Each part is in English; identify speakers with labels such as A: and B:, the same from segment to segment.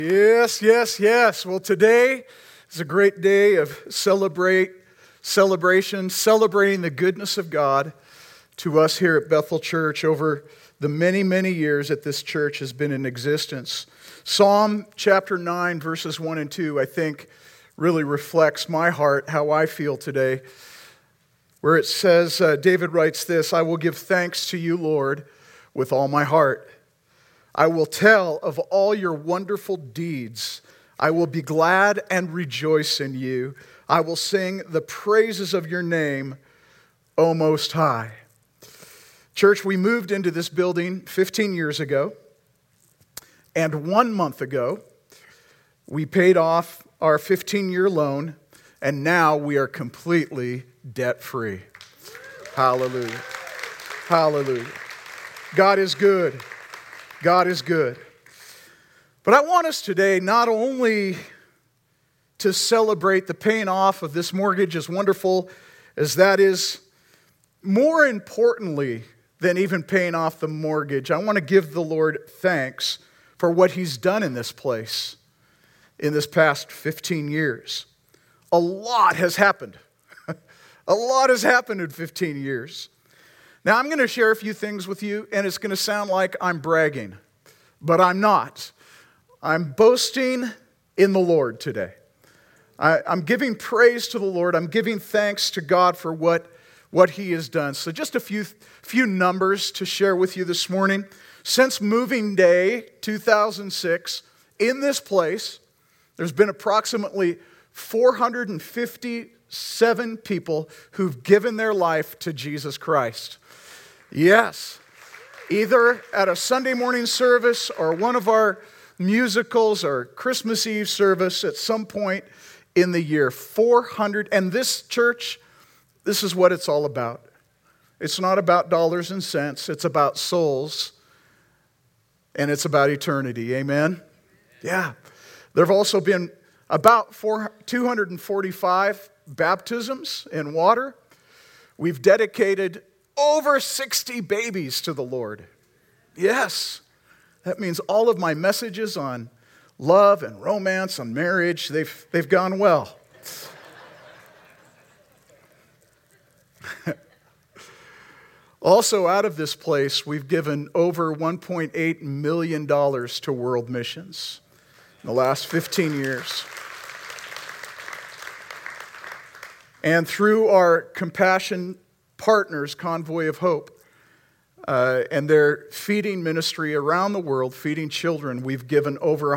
A: Yes, yes, yes. Well, today is a great day of celebration, celebrating the goodness of God to us here at Bethel Church over the many, many years that this church has been in existence. Psalm chapter 9, verses 1 and 2, I think really reflects my heart, how I feel today, where it says, David writes this, "I will give thanks to you, Lord, with all my heart. I will tell of all your wonderful deeds. I will be glad and rejoice in you. I will sing the praises of your name, O Most High." Church, we moved into this building 15 years ago, and 1 month ago, we paid off our 15-year loan, and now we are completely debt-free. Hallelujah. Hallelujah. God is good. God is good. But I want us today not only to celebrate the paying off of this mortgage, as wonderful as that is, more importantly than even paying off the mortgage, I want to give the Lord thanks for what He's done in this place in this past 15 years. A lot has happened. A lot has happened in 15 years. Now, I'm going to share a few things with you, and it's going to sound like I'm bragging, but I'm not. I'm boasting in the Lord today. I'm giving praise to the Lord. I'm giving thanks to God for what He has done. So just a few numbers to share with you this morning. Since moving day 2006, in this place, there's been approximately 457 people who've given their life to Jesus Christ. Yes, either at a Sunday morning service or one of our musicals or Christmas Eve service at some point in the year. 400, and this church, this is what it's all about. It's not about dollars and cents, it's about souls, and it's about eternity. Amen? Yeah. There have also been about 245 baptisms in water. We've dedicated over 60 babies to the Lord. Yes, that means all of my messages on love and romance and marriage, they've gone well. Also, out of this place, we've given over $1.8 million to world missions in the last 15 years. And through our compassion partners, Convoy of Hope, and their feeding ministry around the world, feeding children, we've given over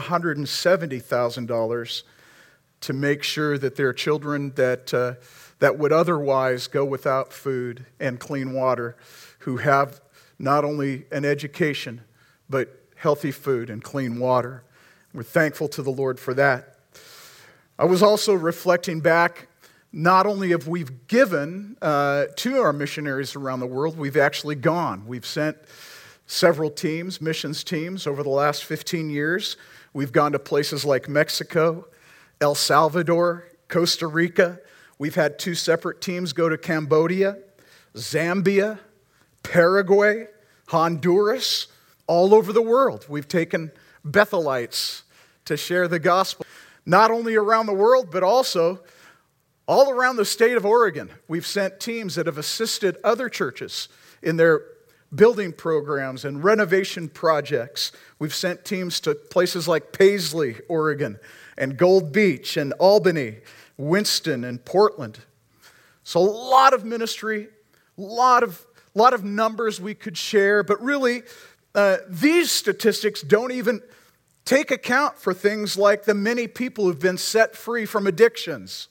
A: $170,000 to make sure that there are children that would otherwise go without food and clean water, who have not only an education, but healthy food and clean water. We're thankful to the Lord for that. I was also reflecting back. Not only have we given to our missionaries around the world, we've actually gone. We've sent several teams, missions teams, over the last 15 years. We've gone to places like Mexico, El Salvador, Costa Rica. We've had 2 separate teams go to Cambodia, Zambia, Paraguay, Honduras, all over the world. We've taken Bethelites to share the gospel, not only around the world, but also all around the state of Oregon. We've sent teams that have assisted other churches in their building programs and renovation projects. We've sent teams to places like Paisley, Oregon, and Gold Beach, and Albany, Winston, and Portland. So a lot of ministry, a lot of numbers we could share, but really, these statistics don't even take account for things like the many people who've been set free from addictions,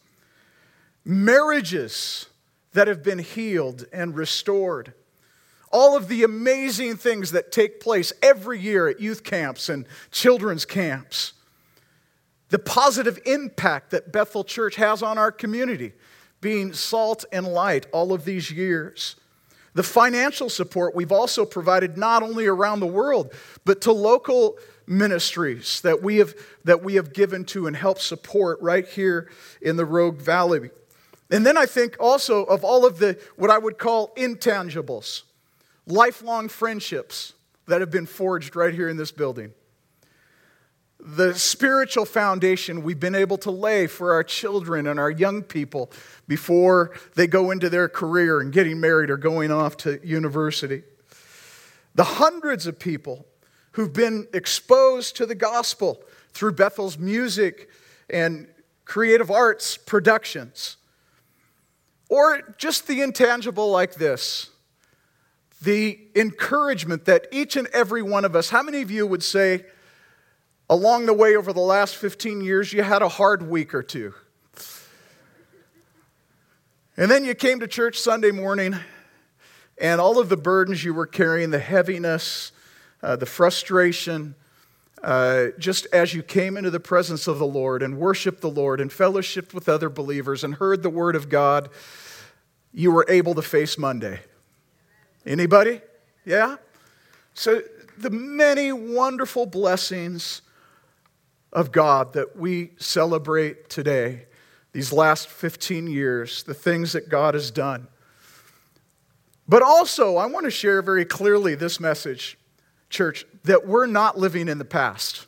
A: marriages that have been healed and restored, all of the amazing things that take place every year at youth camps and children's camps, the positive impact that Bethel Church has on our community, being salt and light all of these years. The financial support we've also provided not only around the world, but to local ministries that we have given to and helped support right here in the Rogue Valley. And then I think also of all of the, what I would call intangibles, lifelong friendships that have been forged right here in this building. the spiritual foundation we've been able to lay for our children and our young people before they go into their career and getting married or going off to university. The hundreds of people who've been exposed to the gospel through Bethel's music and creative arts productions. Or just the intangible like this, the encouragement that each and every one of us, how many of you would say, along the way over the last 15 years, you had a hard week or two? And then you came to church Sunday morning, and all of the burdens you were carrying, the heaviness, the frustration, just as you came into the presence of the Lord and worshiped the Lord and fellowshiped with other believers and heard the Word of God, you were able to face Monday. Anybody? Yeah? So the many wonderful blessings of God that we celebrate today, these last 15 years, the things that God has done. But also, I want to share very clearly this message, church, that we're not living in the past.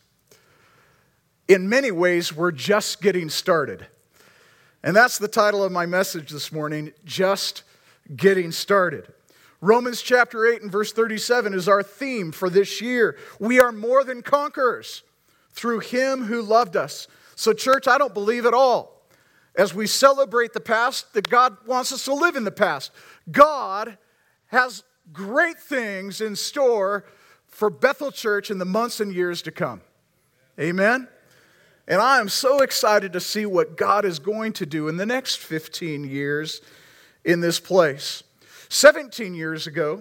A: In many ways, we're just getting started. And that's the title of my message this morning, Just Getting Started. Romans chapter 8 and verse 37 is our theme for this year. We are more than conquerors through Him who loved us. So church, I don't believe at all, as we celebrate the past, that God wants us to live in the past. God has great things in store for Bethel Church in the months and years to come. Amen? And I am so excited to see what God is going to do in the next 15 years in this place. 17 years ago,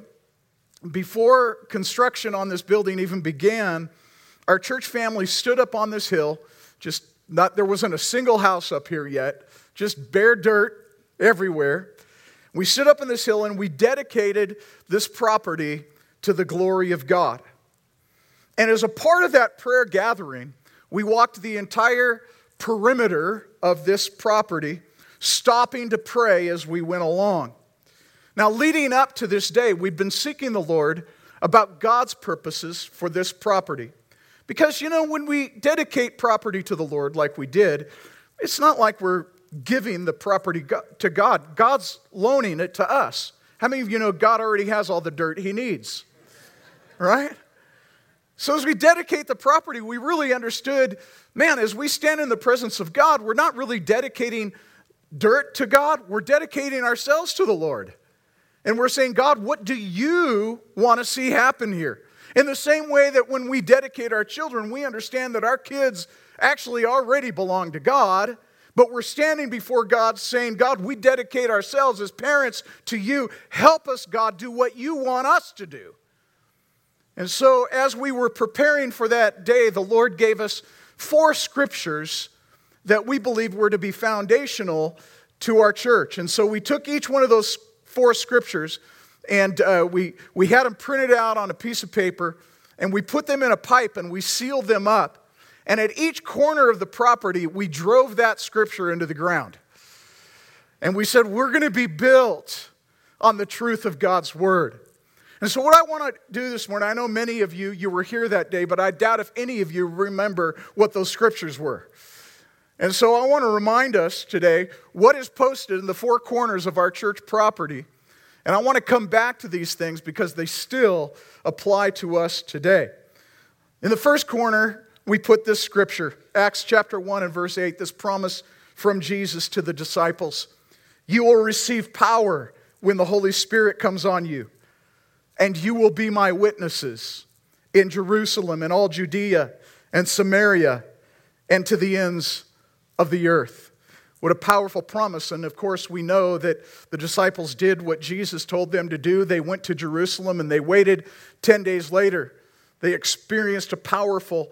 A: before construction on this building even began, our church family stood up on this hill. There wasn't a single house up here yet, just bare dirt everywhere. We stood up on this hill and we dedicated this property to the glory of God. And as a part of that prayer gathering, we walked the entire perimeter of this property, stopping to pray as we went along. Now, leading up to this day, we've been seeking the Lord about God's purposes for this property. Because, when we dedicate property to the Lord like we did, it's not like we're giving the property to God. God's loaning it to us. How many of you know God already has all the dirt He needs? Right? So as we dedicate the property, we really understood, as we stand in the presence of God, we're not really dedicating dirt to God. We're dedicating ourselves to the Lord. And we're saying, God, what do you want to see happen here? In the same way that when we dedicate our children, we understand that our kids actually already belong to God, but we're standing before God saying, God, we dedicate ourselves as parents to you. Help us, God, do what you want us to do. And so as we were preparing for that day, the Lord gave us 4 scriptures that we believed were to be foundational to our church. And so we took each one of those 4 scriptures and we had them printed out on a piece of paper, and we put them in a pipe and we sealed them up. And at each corner of the property, we drove that scripture into the ground. And we said, we're going to be built on the truth of God's word. And so what I want to do this morning, I know many of you were here that day, but I doubt if any of you remember what those scriptures were. And so I want to remind us today what is posted in the 4 corners of our church property. And I want to come back to these things because they still apply to us today. In the first corner, we put this scripture, Acts chapter 1 and verse 8, this promise from Jesus to the disciples. You will receive power when the Holy Spirit comes on you, and you will be my witnesses in Jerusalem and all Judea and Samaria and to the ends of the earth. What a powerful promise. And of course, we know that the disciples did what Jesus told them to do. They went to Jerusalem and they waited 10 days later. They experienced a powerful,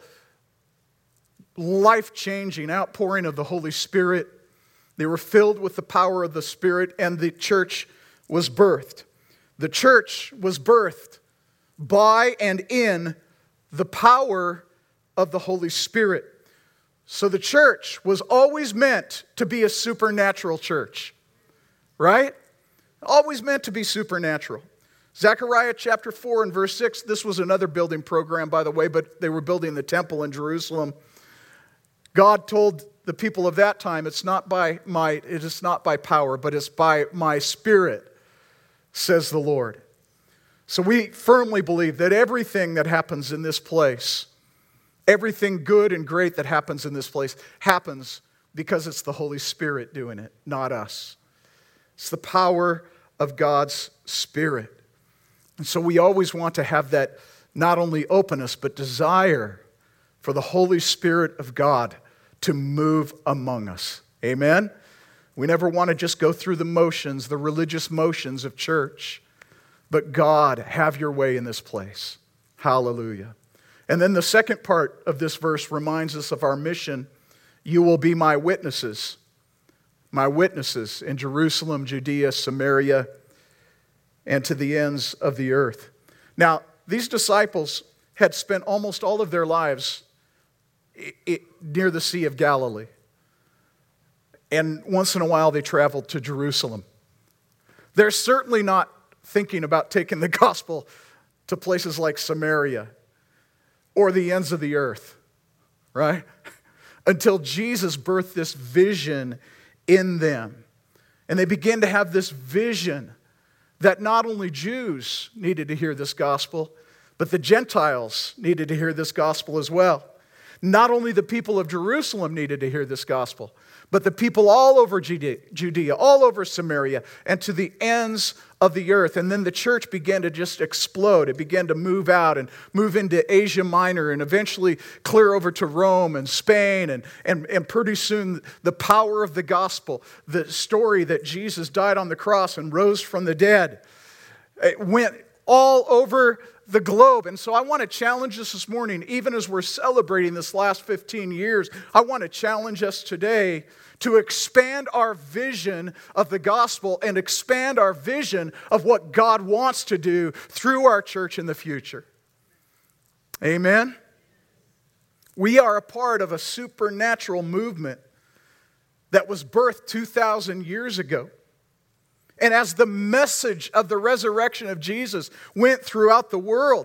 A: life-changing outpouring of the Holy Spirit. They were filled with the power of the Spirit, and the church was birthed. The church was birthed by and in the power of the Holy Spirit. So the church was always meant to be a supernatural church, right? Always meant to be supernatural. Zechariah chapter 4 and verse 6, this was another building program, by the way, but they were building the temple in Jerusalem. God told the people of that time, it's not by might, it is not by power, but it's by my Spirit, says the Lord. So we firmly believe that everything that happens in this place, everything good and great that happens in this place, happens because it's the Holy Spirit doing it, not us. It's the power of God's Spirit. And so we always want to have that not only openness, but desire for the Holy Spirit of God to move among us. Amen? We never want to just go through the motions, the religious motions of church. But God, have your way in this place. Hallelujah. And then the second part of this verse reminds us of our mission. You will be my witnesses in Jerusalem, Judea, Samaria, and to the ends of the earth. Now, these disciples had spent almost all of their lives near the Sea of Galilee. And once in a while they traveled to Jerusalem. They're certainly not thinking about taking the gospel to places like Samaria or the ends of the earth, right? Until Jesus birthed this vision in them. And they began to have this vision that not only Jews needed to hear this gospel, but the Gentiles needed to hear this gospel as well. Not only the people of Jerusalem needed to hear this gospel, but the people all over Judea, all over Samaria, and to the ends of the earth. And then the church began to just explode. It began to move out and move into Asia Minor and eventually clear over to Rome and Spain. And pretty soon the power of the gospel, the story that Jesus died on the cross and rose from the dead, it went all over the globe. And so I want to challenge us this morning, even as we're celebrating this last 15 years, I want to challenge us today to expand our vision of the gospel and expand our vision of what God wants to do through our church in the future. Amen? We are a part of a supernatural movement that was birthed 2,000 years ago. And as the message of the resurrection of Jesus went throughout the world,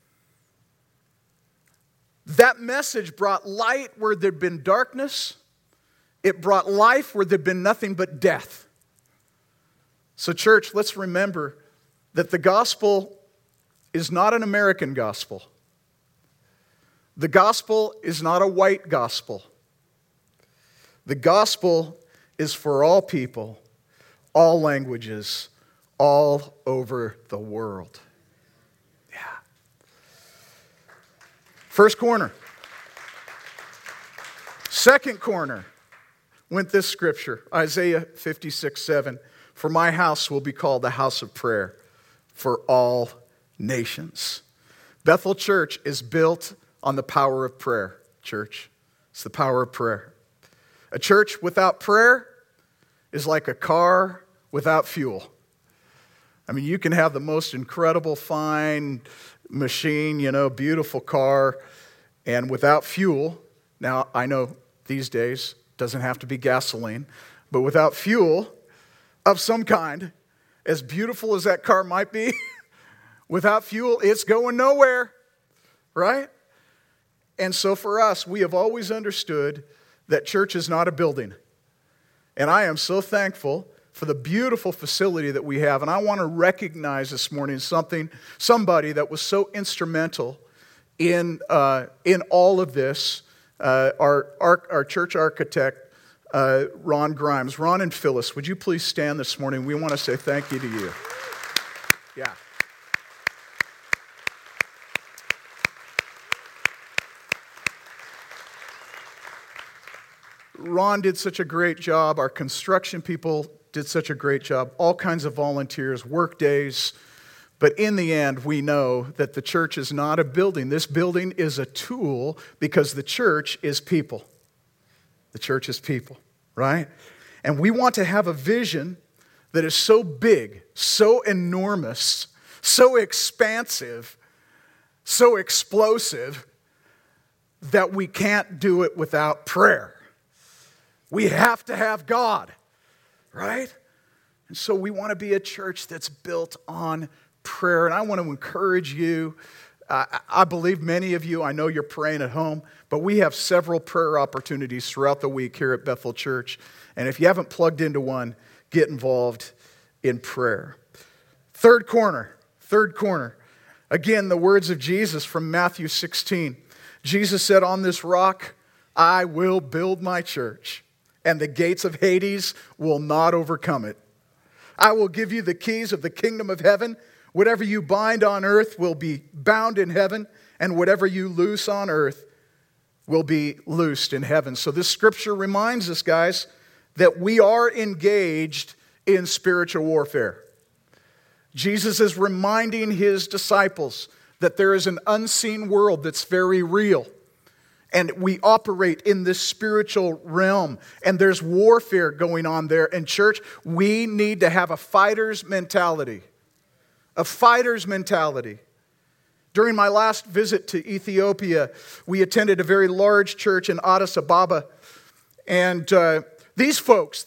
A: that message brought light where there'd been darkness. It brought life where there'd been nothing but death. So church, let's remember that the gospel is not an American gospel. The gospel is not a white gospel. The gospel is for all people, all languages, all over the world. Yeah. First corner. Second corner went this scripture, Isaiah 56:7. For my house will be called the house of prayer for all nations. Bethel Church is built on the power of prayer, church. It's the power of prayer. A church without prayer is like a car without fuel. I mean, you can have the most incredible, fine machine, beautiful car, and without fuel, now I know these days it doesn't have to be gasoline, but without fuel of some kind, as beautiful as that car might be, without fuel, it's going nowhere, right? And so for us, we have always understood that church is not a building. And I am so thankful for the beautiful facility that we have. And I want to recognize this morning somebody that was so instrumental in all of this, our church architect, Ron Grimes. Ron and Phyllis, would you please stand this morning? We want to say thank you to you. Yeah. Ron did such a great job. Our construction people did such a great job. All kinds of volunteers, work days. But in the end, we know that the church is not a building. This building is a tool because the church is people. The church is people, right? And we want to have a vision that is so big, so enormous, so expansive, so explosive that we can't do it without prayer. We have to have God, right? And so we want to be a church that's built on prayer. And I want to encourage you I believe many of you, I know you're praying at home, but we have several prayer opportunities throughout the week here at Bethel Church. And if you haven't plugged into one, get involved in prayer. Third corner. Again, the words of Jesus from Matthew 16. Jesus said, "On this rock I will build my church, and the gates of Hades will not overcome it. I will give you the keys of the kingdom of heaven. Whatever you bind on earth will be bound in heaven, and whatever you loose on earth will be loosed in heaven." So this scripture reminds us, guys, that we are engaged in spiritual warfare. Jesus is reminding his disciples that there is an unseen world that's very real. And we operate in this spiritual realm. And there's warfare going on there. And church, we need to have a fighter's mentality. A fighter's mentality. During my last visit to Ethiopia, we attended a very large church in Addis Ababa. And these folks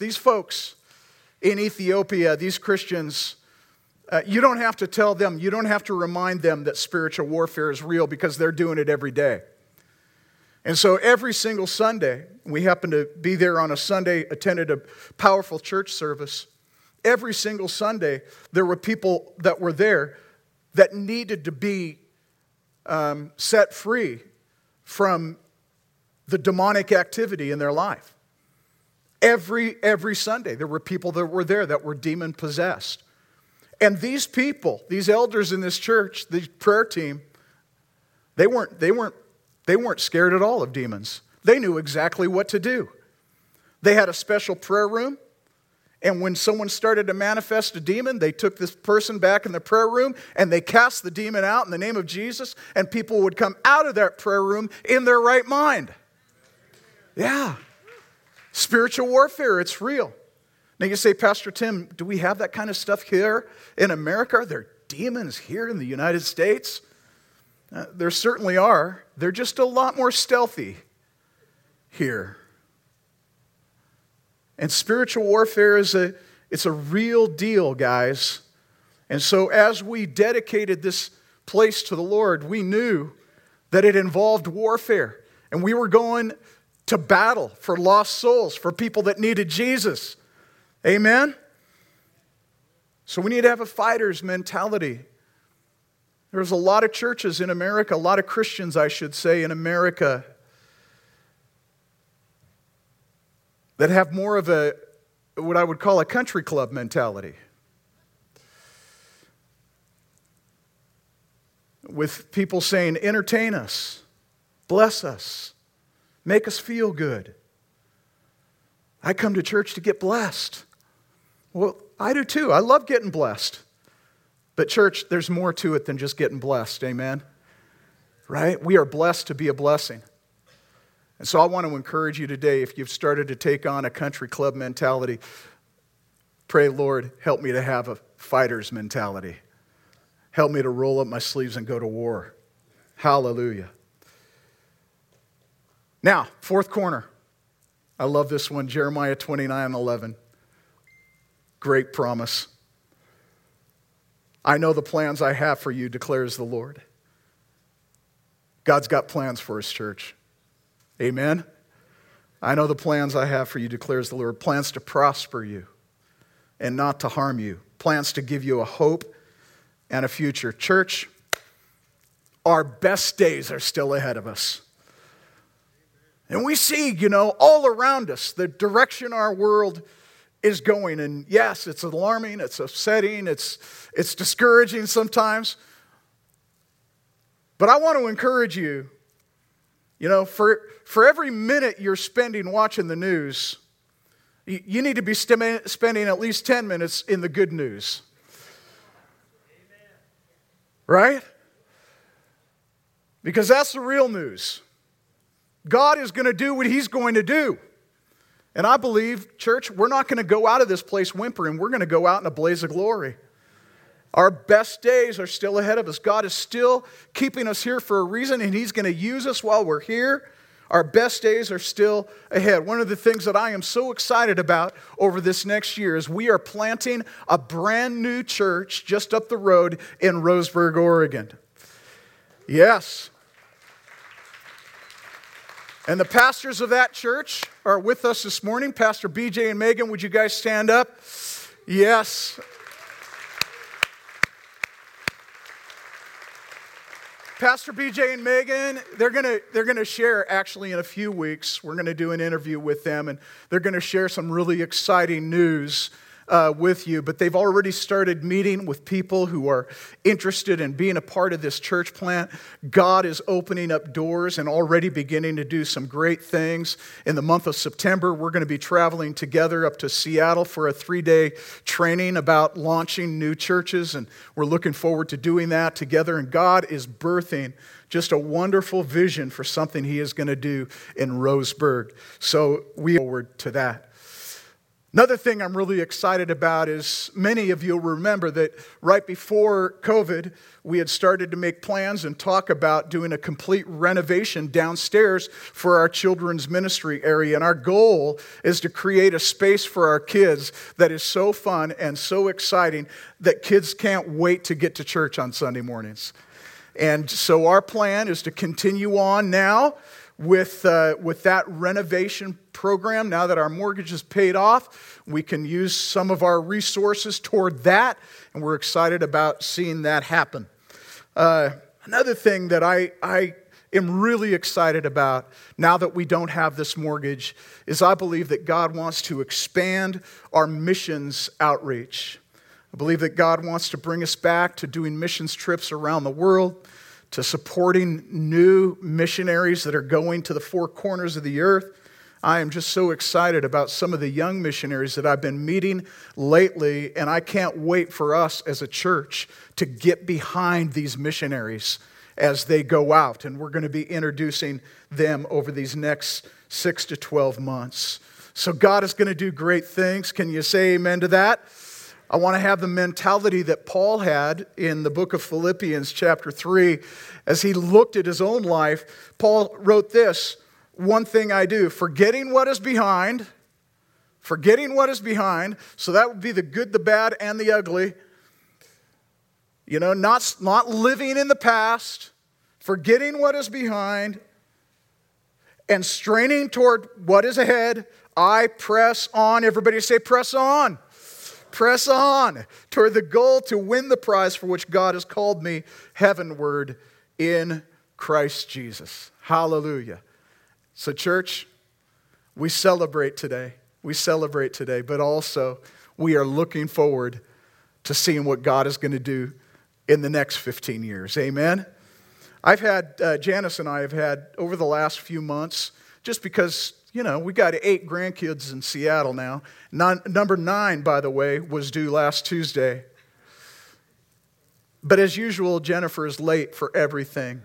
A: in Ethiopia, these Christians, you don't have to tell them, you don't have to remind them that spiritual warfare is real because they're doing it every day. And so every single Sunday, we happened to be there on a Sunday, attended a powerful church service. Every single Sunday, there were people that were there that needed to be set free from the demonic activity in their life. Every Sunday, there were people that were there that were demon-possessed. And these people, these elders in this church, the prayer team, they weren't scared at all of demons. They knew exactly what to do. They had a special prayer room, and when someone started to manifest a demon, they took this person back in the prayer room, and they cast the demon out in the name of Jesus, and people would come out of that prayer room in their right mind. Yeah. Spiritual warfare, it's real. Now you say, Pastor Tim, do we have that kind of stuff here in America? Are there demons here in the United States? There certainly are. They're just a lot more stealthy here. And spiritual warfare it's a real deal, guys. And so as we dedicated this place to the Lord, we knew that it involved warfare. And we were going to battle for lost souls, for people that needed Jesus. Amen? So we need to have a fighter's mentality. There's a lot of churches in America, a lot of Christians, I should say, in America that have more of what I would call a country club mentality. With people saying, entertain us, bless us, make us feel good. I come to church to get blessed. Well, I do too. I love getting blessed. But church, there's more to it than just getting blessed. Amen? Right? We are blessed to be a blessing. And so I want to encourage you today, if you've started to take on a country club mentality, pray, Lord, help me to have a fighter's mentality. Help me to roll up my sleeves and go to war. Hallelujah. Now, fourth corner. I love this one, Jeremiah 29:11. Great promise. I know the plans I have for you, declares the Lord. God's got plans for his church. Amen? I know the plans I have for you, declares the Lord. Plans to prosper you and not to harm you. Plans to give you a hope and a future. Church, our best days are still ahead of us. And we see, all around us, the direction our world is going. And yes, it's alarming, it's upsetting, it's discouraging sometimes. But I want to encourage you, for every minute you're spending watching the news, you need to be spending at least 10 minutes in the good news. Amen. Right? Because that's the real news. God is going to do what he's going to do. And I believe, church, we're not going to go out of this place whimpering. We're going to go out in a blaze of glory. Our best days are still ahead of us. God is still keeping us here for a reason, and he's going to use us while we're here. Our best days are still ahead. One of the things that I am so excited about over this next year is we are planting a brand new church just up the road in Roseburg, Oregon. Yes. And the pastors of that church are with us this morning. Pastor BJ and Megan, would you guys stand up? Yes. Pastor BJ and Megan, they're gonna share actually in a few weeks. We're gonna do an interview with them, and they're gonna share some really exciting news with you. But they've already started meeting with people who are interested in being a part of this church plant. God is opening up doors and already beginning to do some great things. In the month of September, we're going to be traveling together up to Seattle for a 3-day training about launching new churches, and we're looking forward to doing that together. And God is birthing just a wonderful vision for something He is going to do in Roseburg. So we look forward to that. Another thing I'm really excited about is many of you will remember that right before COVID, we had started to make plans and talk about doing a complete renovation downstairs for our children's ministry area. And our goal is to create a space for our kids that is so fun and so exciting that kids can't wait to get to church on Sunday mornings. And so our plan is to continue on now with that renovation program. Now that our mortgage is paid off, we can use some of our resources toward that, and we're excited about seeing that happen. Another thing that I am really excited about now that we don't have this mortgage is I believe that God wants to expand our missions outreach. I believe that God wants to bring us back to doing missions trips around the world, to supporting new missionaries that are going to the four corners of the earth. I am just so excited about some of the young missionaries that I've been meeting lately, and I can't wait for us as a church to get behind these missionaries as they go out. And we're going to be introducing them over these next 6 to 12 months. So God is going to do great things. Can you say amen to that? I want to have the mentality that Paul had in the book of Philippians chapter 3. As he looked at his own life, Paul wrote this: one thing I do, forgetting what is behind, so that would be the good, the bad, and the ugly. You know, not living in the past, forgetting what is behind, and straining toward what is ahead, I press on. Everybody say, press on. Press on toward the goal to win the prize for which God has called me heavenward in Christ Jesus. Hallelujah. So church, we celebrate today. But also we are looking forward to seeing what God is going to do in the next 15 years. Amen? Janice and I have had over the last few months, just because, you know, we got 8 grandkids in Seattle now. Number 9, by the way, was due last Tuesday. But as usual, Jennifer is late for everything.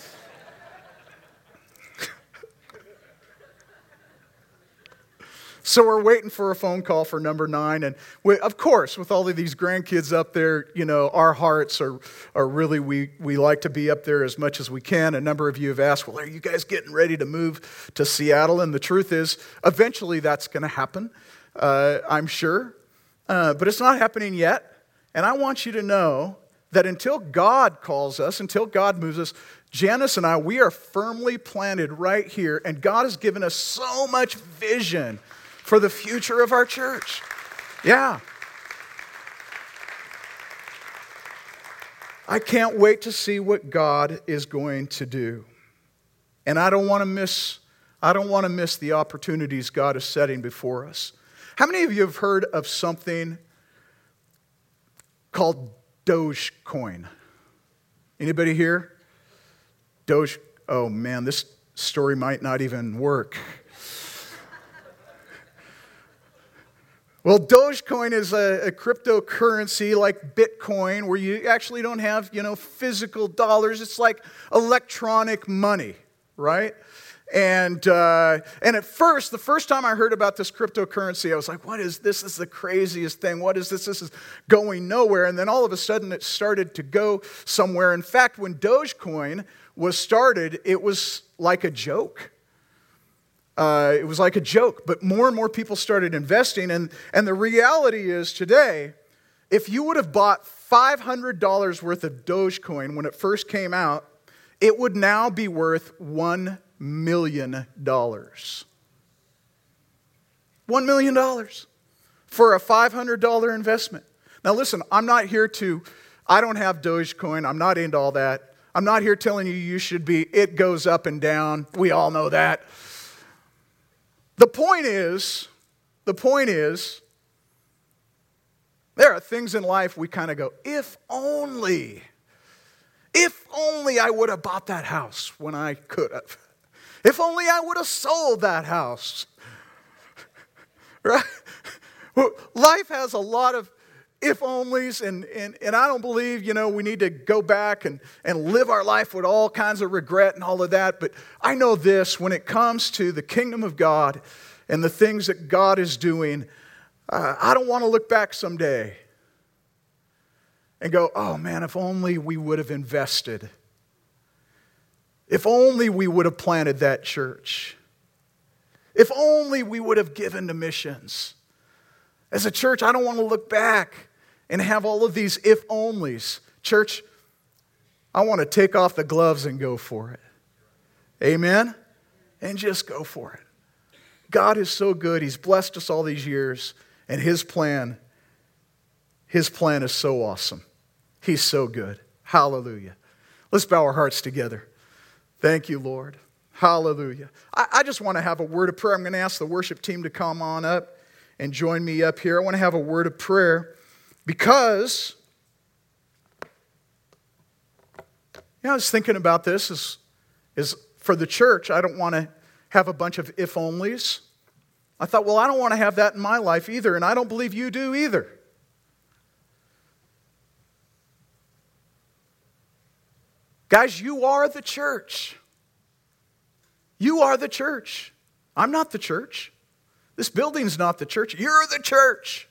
A: So we're waiting for a phone call for number 9. And of course, with all of these grandkids up there, you know, our hearts are really, we like to be up there as much as we can. A number of you have asked, well, are you guys getting ready to move to Seattle? And the truth is, eventually that's going to happen, I'm sure. But it's not happening yet. And I want you to know that until God calls us, until God moves us, Janice and I, we are firmly planted right here. And God has given us so much vision for the future of our church. Yeah. I can't wait to see what God is going to do. And I don't want to miss the opportunities God is setting before us. How many of you have heard of something called Dogecoin? Anybody here? Oh man, this story might not even work. Well, Dogecoin is a cryptocurrency like Bitcoin, where you actually don't have, physical dollars. It's like electronic money, right? And at first, the first time I heard about this cryptocurrency, I was like, what is this? This is the craziest thing. What is this? This is going nowhere. And then all of a sudden, it started to go somewhere. In fact, when Dogecoin was started, it was like a joke. But more and more people started investing. And the reality is today, if you would have bought $500 worth of Dogecoin when it first came out, it would now be worth $1 million. $1 million for a $500 investment. Now listen, I don't have Dogecoin. I'm not into all that. I'm not here telling you should be. It goes up and down. We all know that. The point is, there are things in life we kind of go, if only I would have bought that house when I could have. If only I would have sold that house. Right? Well, life has a lot of if-onlys, and I don't believe, we need to go back and live our life with all kinds of regret and all of that. But I know this, when it comes to the kingdom of God and the things that God is doing, I don't want to look back someday and go, oh man, if only we would have invested. If only we would have planted that church. If only we would have given to missions. As a church, I don't want to look back and have all of these if-onlys. Church, I want to take off the gloves and go for it. Amen? And just go for it. God is so good. He's blessed us all these years. And His plan is so awesome. He's so good. Hallelujah. Let's bow our hearts together. Thank you, Lord. Hallelujah. I just want to have a word of prayer. I'm going to ask the worship team to come on up and join me up here. I want to have a word of prayer because, I was thinking about this is for the church. I don't want to have a bunch of if-onlys. I thought, well, I don't want to have that in my life either, and I don't believe you do either. Guys, you are the church. You are the church. I'm not the church. This building's not the church. You're the church.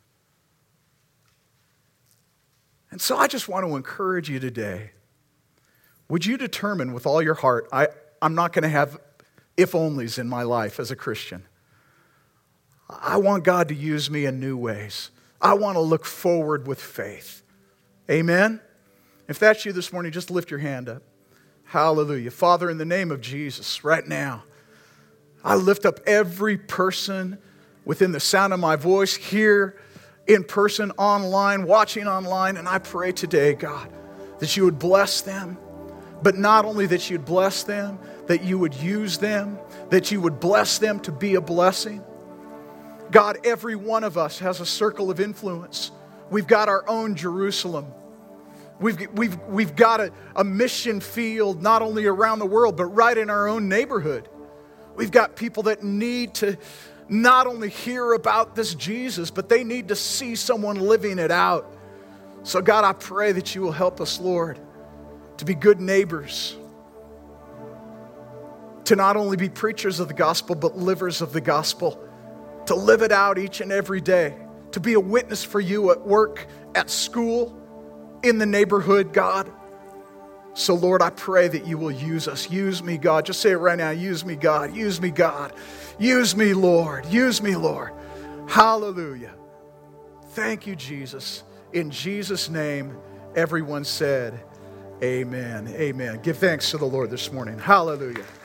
A: And so I just want to encourage you today. Would you determine with all your heart, I'm not going to have if-onlys in my life as a Christian. I want God to use me in new ways. I want to look forward with faith. Amen? If that's you this morning, just lift your hand up. Hallelujah. Father, in the name of Jesus, right now, I lift up every person within the sound of my voice, here in person, online, watching online, and I pray today, God, that you would bless them, but not only that you'd bless them, that you would use them, that you would bless them to be a blessing. God, every one of us has a circle of influence. We've got our own Jerusalem. We've got a mission field not only around the world, but right in our own neighborhood. We've got people that need to not only hear about this Jesus, but they need to see someone living it out. So God, I pray that you will help us, Lord, to be good neighbors, to not only be preachers of the gospel, but livers of the gospel, to live it out each and every day, to be a witness for you at work, at school, in the neighborhood, God. So, Lord, I pray that you will use us. Use me, God. Just say it right now. Use me, God. Use me, God. Use me, Lord. Use me, Lord. Hallelujah. Thank you, Jesus. In Jesus' name, everyone said, amen. Amen. Give thanks to the Lord this morning. Hallelujah.